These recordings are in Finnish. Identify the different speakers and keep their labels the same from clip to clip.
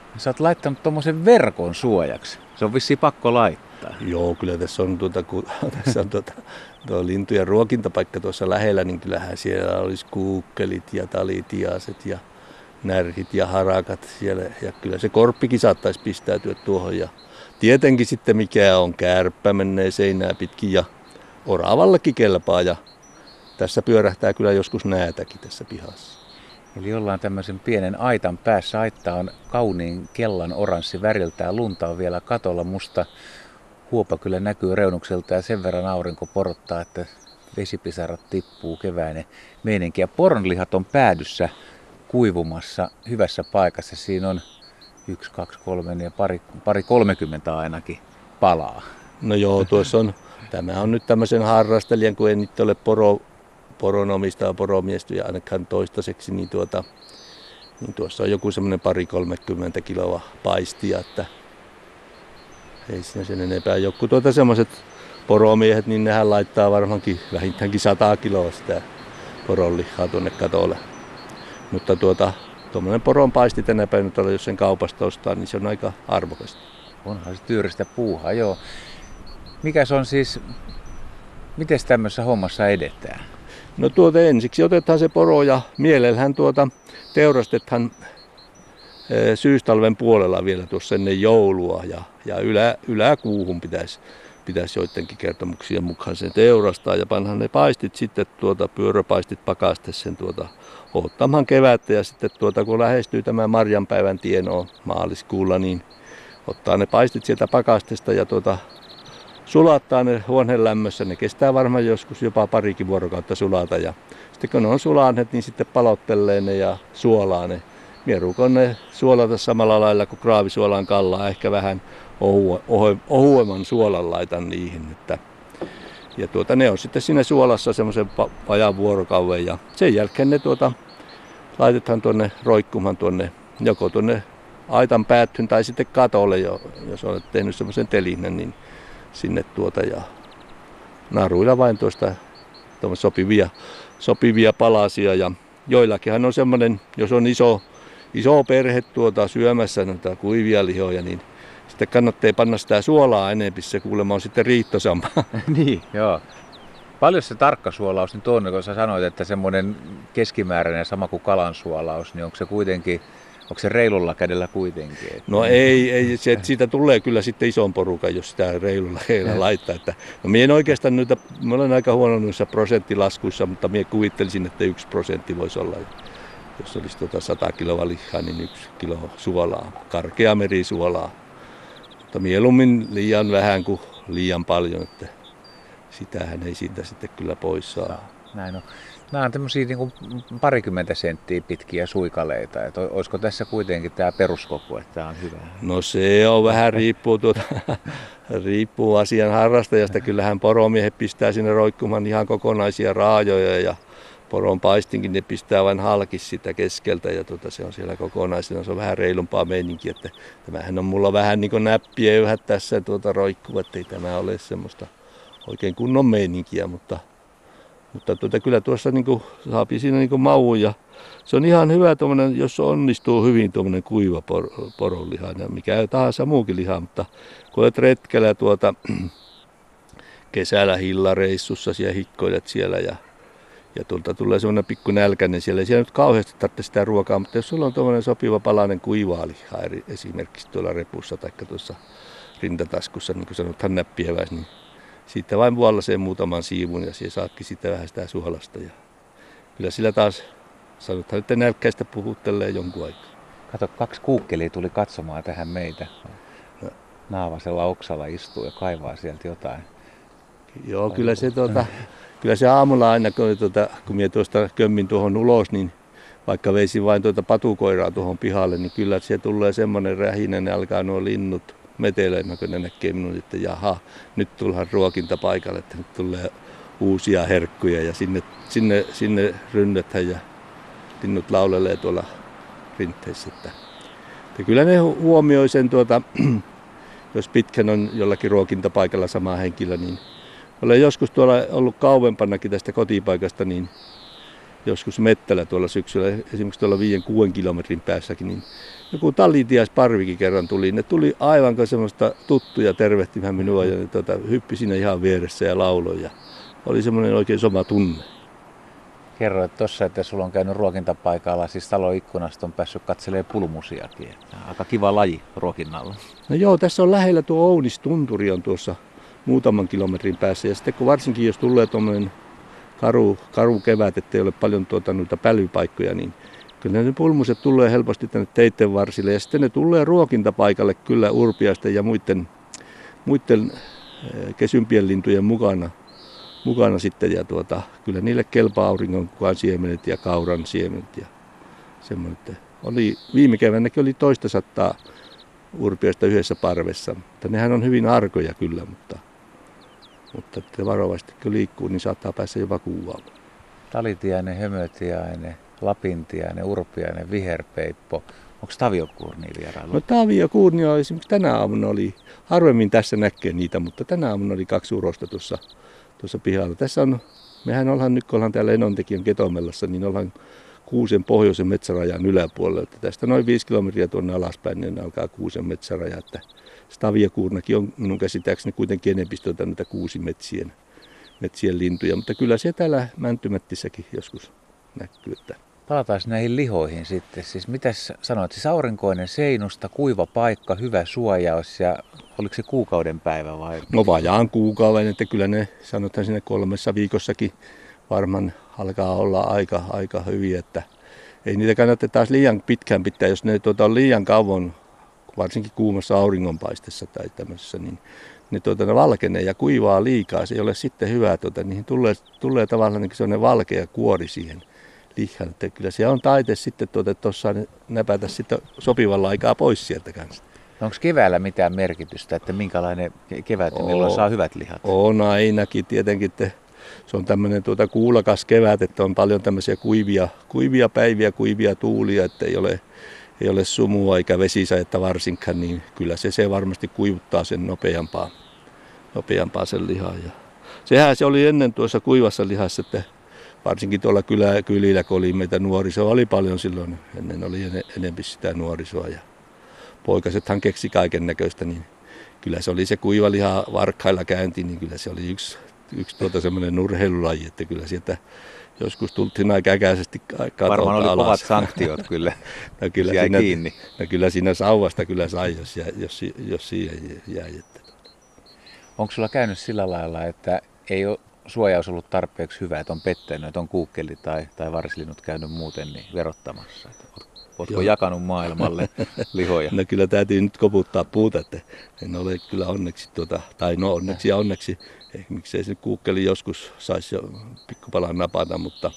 Speaker 1: Sä oot laittanut tommosen verkon suojaksi. Se on vissiin pakko laittaa.
Speaker 2: Joo, kyllä tässä on, kun tässä on tuo lintujen ruokintapaikka tuossa lähellä, niin kyllähän siellä olisi kuukkelit ja talitiaiset ja närhit ja harakat siellä. Ja kyllä se korppikin saattaisi pistäytyä tuohon. Ja tietenkin sitten mikä on kärppä menee seinää pitkin ja oravallakin kelpaa. Ja tässä pyörähtää kyllä joskus näätäkin tässä pihassa.
Speaker 1: Eli ollaan tämmöisen pienen aitan päässä. Aitta on kauniin kellan oranssi väriltään. Lunta on vielä katolla. Musta huopa kyllä näkyy reunukselta ja sen verran aurinko porottaa, että vesipisarat tippuu, keväinen meininki. Ja poronlihat on päädyssä kuivumassa hyvässä paikassa. Siinä on 1, 2, 3 ja pari 30 ainakin palaa.
Speaker 2: No joo, tuossa on. Tämä on nyt tämmöisen harrastelijan, kun en nyt ole poronomistaja, poromiestä ja ainakaan toistaiseksi, niin tuossa on joku semmoinen 30 kiloa paistia, että ei siinä sen enempää. Joku semmoiset poromiehet, niin nehän laittaa varmaankin vähintäänkin 100 kiloa sitä poronlihaa tuonne katolle. Mutta tuommoinen poron paisti tänä päivänä, jos sen kaupasta ostaa, niin se on aika arvokasta.
Speaker 1: Onhan se tyyristä puuhaa, joo. Mikäs on siis, miten tämmöisessä hommassa edetään?
Speaker 2: No ensiksi otetaan se poro ja mielellähän teurastetaan syystalven puolella vielä tuossa ennen joulua ja yläkuuhun pitäisi joidenkin kertomuksien mukaan sen teurastaa ja panhan ne paistit sitten pyöröpaistit pakaste sen odottamaan kevättä ja sitten kun lähestyy tämä marjanpäivän tienoa maaliskuulla, niin ottaa ne paistit sieltä pakastesta ja sulattaa ne huoneen lämmössä. Ne kestää varmaan joskus jopa parikin vuorokautta sulata ja sitten kun ne on sulaneet, niin sitten palottelee ne ja suolaa ne. Mieruukon ne suolata samalla lailla kuin kraavisuolan kallaa, ehkä vähän ohuemman suolan laitan niihin. Ja ne on sitten siinä suolassa semmoisen vajaan vuorokauden ja sen jälkeen ne laitetaan tuonne roikkumaan joko tuonne aitan päättyyn tai sitten katolle, jos olet tehnyt semmoisen telinnän, niin sinne ja naruilla vain sopivia palasia ja joillakinhan on semmoinen, jos on iso perhe syömässä noita kuivia lihoja, niin sitten kannattaa panna sitä suolaa enempi, se kuulemma on sitten riittosampaa.
Speaker 1: Niin, joo. Paljon se tarkka suolaus nyt on, kun sä sanoit, että semmoinen keskimääräinen sama kuin kalan suolaus, niin onko se reilulla kädellä kuitenkin?
Speaker 2: No ei siitä tulee kyllä sitten ison porukan, jos sitä reilulla kädellä laittaa. Mie en oikeastaan mä olen aika huono noissa prosenttilaskuissa, mutta mie kuvittelisin, että 1% voisi olla. Jos olisi 100 kiloa lihaa, niin 1 kilo suolaa, karkea merisuolaa. Mutta mieluummin liian vähän kuin liian paljon, että sitähän ei siitä sitten kyllä pois saa.
Speaker 1: Näin on. Nämä on tämmöisiä niin parikymmentä senttiä pitkiä suikaleita. Että olisiko tässä kuitenkin tämä peruskoku, että tämä on hyvä?
Speaker 2: No se on vähän riippuu asian harrastajasta. Kyllähän poromiehet pistää sinne roikkumaan ihan kokonaisia raajoja ja poron paistinkin ne pistää vain halki sitä keskeltä ja se on siellä kokonaisena. Se on vähän reilumpaa meininkiä, että tämähän on mulla vähän niin kuin näppiöyhät tässä roikkuva, että ei tämä ole semmoista oikein kunnon meininkiä, mutta kyllä tuossa niin saapi siinä niin maun ja se on ihan hyvä tuommoinen, jos onnistuu hyvin tuommoinen kuiva poronliha ja mikä tahansa muukin liha, mutta kun olet retkellä kesällä hillareissussa siellä hikkoilet siellä ja tulee semmoinen pikku nälkäinen siellä. Ei siellä nyt kauheasti tarvitse sitä ruokaa, mutta jos sulla on tuommoinen sopiva palainen kuivaa lihaa esimerkiksi tuolla repussa tai tuossa rintataskussa, niin kuin sanothan näppieväis, niin siitä vain vuollaiseen muutaman siivun ja siellä saatkin sitten vähän sitä suolasta. Ja kyllä sillä taas sanotaan, että nälkkäistä puhuttelee jonkun aikaa.
Speaker 1: Kato, 2 kuukkelia tuli katsomaan tähän meitä. Naavasella oksalla istuu ja kaivaa sieltä jotain.
Speaker 2: Joo, kyllä se aamulla aina, kun minä tuosta kömmin tuohon ulos, niin vaikka veisin vain patukoiraa tuohon pihalle, niin kyllä se tulee semmoinen rähinä, ne alkaa nuo linnut metelemään, kun ne näkee minun, että jaha, nyt tullaan ruokintapaikalle, että nyt tulee uusia herkkuja ja sinne rynnätään ja linnut laulelee tuolla rinteissä. Että kyllä ne huomioi sen, jos pitkän on jollakin ruokintapaikalla sama henkilö, niin olen joskus tuolla ollut kauempanakin tästä kotipaikasta, niin joskus mettällä tuolla syksyllä, esimerkiksi tuolla 5-6 kilometrin päässäkin, niin joku talitiaisparvikin kerran tuli. Ne tuli aivan kuin semmoista tuttuja tervehtimään minua ja ne hyppi siinä ihan vieressä ja lauloi. Ja oli semmoinen oikein sama tunne.
Speaker 1: Kerroit tuossa, että sulla on käynyt ruokintapaikalla, siis talon ikkunasta on päässyt katselemaan pulmusiakin. Aika kiva laji ruokinnalla.
Speaker 2: No joo, tässä on lähellä tuo Ounistunturi on tuossa muutaman kilometrin päässä. Ja sitten kun varsinkin jos tulee tuommoinen karu kevät, ettei ole paljon noita pälypaikkoja, niin kyllä ne pulmuset tulee helposti tänne teitten varsille. Ja sitten ne tulee ruokintapaikalle kyllä urpiaisten ja muiden kesympien lintujen mukana sitten. Ja kyllä niille kelpaa auringonkukaan siemenet ja kauran siemenet ja semmoinen. Viime keväänäkin oli 200 urpiaista yhdessä parvessa. Mutta nehän on hyvin arkoja kyllä, mutta varovasti kun liikkuu, niin saattaa päässä jopa kuuvaamaan.
Speaker 1: Talitiainen, hömötiainen, lapintiainen, urpiainen, viherpeippo. Onko taviokuurnia vierailu?
Speaker 2: No taviokuurnia esimerkiksi tänä aamuna oli, harvemmin tässä näkee niitä, mutta tänä aamuna oli 2 urosta tuossa pihalla. Mehän ollaan nyt, kun ollaan täällä Enontekijän Ketomellassa, niin ollaan Kuusen pohjoisen metsärajan yläpuolella. Tästä noin 5 kilometriä tuonne alaspäin, niin alkaa Kuusen metsäraja. Taviokuurnakin on minun käsittääkseni kuitenkin enempistöitä näitä kuusimetsien lintuja, mutta kyllä se täällä Mäntymättissäkin joskus näkyy.
Speaker 1: Palataan näihin lihoihin sitten. Siis mitäs sanoit, siis aurinkoinen seinusta, kuiva paikka, hyvä suojaus ja oliko se kuukauden päivä vai?
Speaker 2: No vajaan kuukauden, että kyllä ne sanotaan siinä 3 viikossakin varmaan alkaa olla aika hyviä, että ei niitä kannata taas liian pitkään pitää, jos ne on liian kauan, varsinkin kuumassa auringonpaistessa tai tämmöisessä, niin ne valkenee ja kuivaa liikaa. Se ei ole sitten hyvä, niihin tulee tavallaan niin sellainen valkea kuori siihen lihaan. Että kyllä se on taite sitten tuossa näpätä sitten sopivalla aikaa pois sieltä kanssa.
Speaker 1: No onko keväällä mitään merkitystä, että minkälainen kevät ja milloin saa hyvät lihat?
Speaker 2: On ainakin tietenkin, että se on tämmöinen kuulakas kevät, että on paljon tämmöisiä kuivia päiviä, kuivia tuulia, että ei ole sumua eikä vesisadetta varsinkaan, niin kyllä se varmasti kuivuttaa sen nopeampaa sen lihaa. Ja sehän se oli ennen tuossa kuivassa lihassa, että varsinkin tuolla kylillä, kun oli meitä nuorisoa, oli paljon silloin, ennen oli enemmän sitä nuorisoa ja poikasethan keksi kaiken näköistä, niin kyllä se oli se kuiva liha varkkailla käynti, niin kyllä se oli yksi semmoinen urheilulaji, että kyllä sieltä joskus tultiin aika äkäisesti katolta alas.
Speaker 1: Varmaan oli kovat sanktiot kyllä,
Speaker 2: no kyllä
Speaker 1: jäi
Speaker 2: siinä,
Speaker 1: kiinni.
Speaker 2: No kyllä siinä sauvasta kyllä sai, jos siihen jäi.
Speaker 1: Onko sulla käynyt sillä lailla, että ei ole suojaus ollut tarpeeksi hyvä, että on pettänyt, että on kuukkeli tai varsilinnut käynyt muuten niin verottamassa? Oletko jakanut maailmalle lihoja?
Speaker 2: No kyllä täytyy nyt koputtaa puuta, että en ole kyllä onneksi, onneksi ja onneksi. Miksei se kuukkeli joskus saisi jo pikkupalan napata, mutta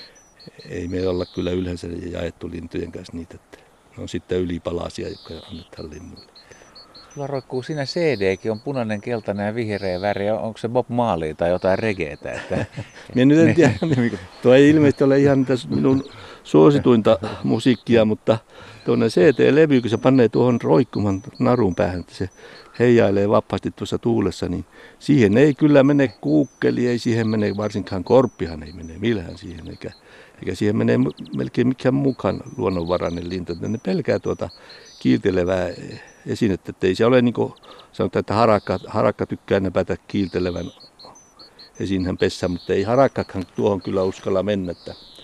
Speaker 2: ei me olla kyllä yleensä jaettu lintujen kanssa niitä. Että ne on sitten ylipalasia, jotka annetaan linnuille.
Speaker 1: Sulla roikkuu siinä CDkin, on punainen, keltainen ja vihreä väri. Onko se Bob Marley tai jotain regeetä? Että
Speaker 2: minä nyt en tiedä. Tuo ei ilmeisesti ole ihan minun suosituinta musiikkia, mutta tuonne CD-levy, kun se panee tuohon roikkuman narun päähän, että se heijailee vapaasti tuossa tuulessa, niin siihen ei kyllä mene kuukkeli, ei siihen mene varsinkaan korppihan, ei mene millään siihen, eikä siihen mene melkein mikään mukaan luonnonvarainen lintu. Ne pelkää kiiltelevää esinettä, että ei se ole niin kuin sanotaan, että harakka tykkää näpätä kiiltelevän esinhän pessä, mutta ei harakkakaan tuohon kyllä uskalla mennä.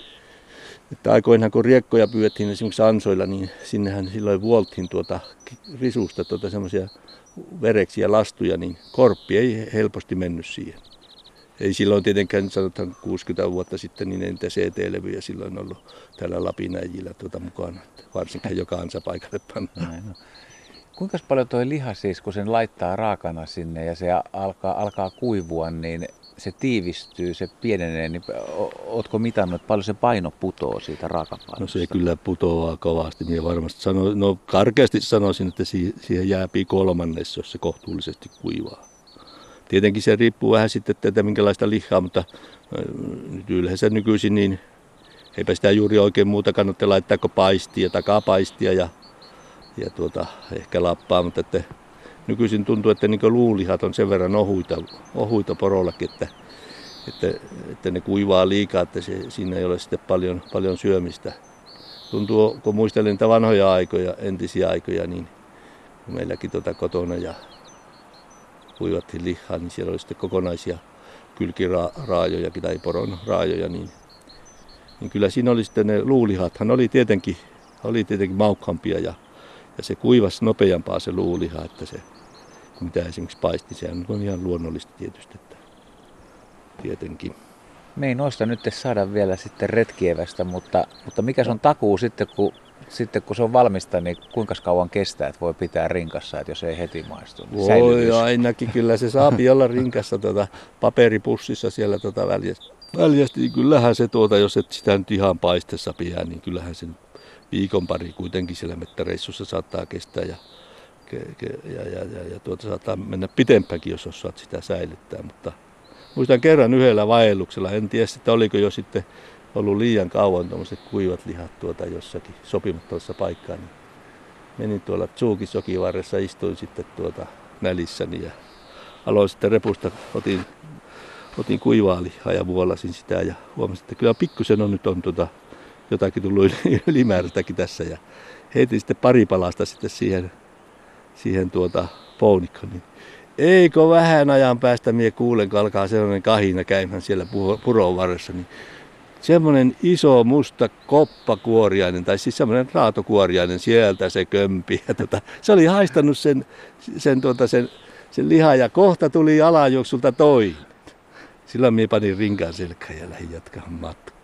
Speaker 2: Että aikoinaan kun riekkoja pyydettiin esimerkiksi ansoilla, niin sinnehän silloin vuoltiin risusta semmoisia vereksiä lastuja, niin korppi ei helposti mennyt siihen. Ei silloin tietenkään, sanotaan 60 vuotta sitten, niin ei niitä CT-levyjä silloin ollut täällä Lapinäjillä mukana, varsinkin joka ansapaikalle pannaan.
Speaker 1: No. Kuinka paljon tuo liha siis, kun sen laittaa raakana sinne ja se alkaa kuivua, niin se tiivistyy, se pienenee, niin ootko mitannut, että paljon se paino putoo siitä raakapainosta?
Speaker 2: No se kyllä putoaa kovasti, niin varmasti karkeasti sanoisin, että siihen jääpii 1/3, jos se kohtuullisesti kuivaa. Tietenkin se riippuu vähän sitten, että minkälaista lihaa, mutta nyt yleensä nykyisin niin eipä sitä juuri oikein muuta kannattaa laittaa kuin paistia, takapaistia ja ehkä lappaa, mutta että nykyisin tuntuu, että niin luulihat on sen verran ohuita porollakin, että ne kuivaa liikaa, että siinä ei ole sitten paljon syömistä. Tuntuu, kun muistelen niitä vanhoja aikoja, entisiä aikoja, niin kun meilläkin kotona ja kuivattiin lihaa, niin siellä oli sitten kokonaisia kylkiraajojakin tai poron raajoja, niin kyllä siinä oli sitten ne luulihathan oli tietenkin maukkaampia ja se kuivasi nopeampaa se luuliha, että se mitä esimerkiksi paisti, sehän on ihan luonnollista tietysti, että tietenkin.
Speaker 1: Me ei noista nyt saada vielä sitten retkievästä, mutta mikä on takuu sitten kun se on valmista, niin kuinka kauan kestää, että voi pitää rinkassa, että jos ei heti maistu?
Speaker 2: Voi ainakin, kyllä se saapi olla rinkassa paperipussissa siellä väljästi. Niin kyllähän se jos et sitä nyt ihan paistessa pidä, niin kyllähän sen viikon pari kuitenkin siellä mettäreissussa saattaa kestää ja saattaa mennä pitempäänkin, jos osaat sitä säilyttää. Mutta muistan kerran yhdellä vaelluksella, en tiedä, että oliko jo sitten ollut liian kauan tuommoiset kuivat lihat jossakin sopimattomassa paikkaa. Niin menin tuolla Tsuukis-jokivarressa, istuin sitten nälissäni ja aloin sitten repusta, otin kuivaa lihaa ja vuolasin sitä ja huomasin, että kyllä pikkusen on nyt jotakin tullut ylimääräistäkin tässä ja heitin sitten pari palasta sitten siihen pounikkoon. Niin eikö vähän ajan päästä mie kuulen, kun alkaa sellainen kahina käymään siellä puron varressa, niin semmoinen iso musta koppakuoriainen, tai siis semmoinen raatokuoriainen, sieltä se kömpi. Ja se oli haistanut sen lihan ja kohta tuli alajuoksulta toinen. Silloin mie panin rinkaan selkään ja lähdin jatkamaan matkaa.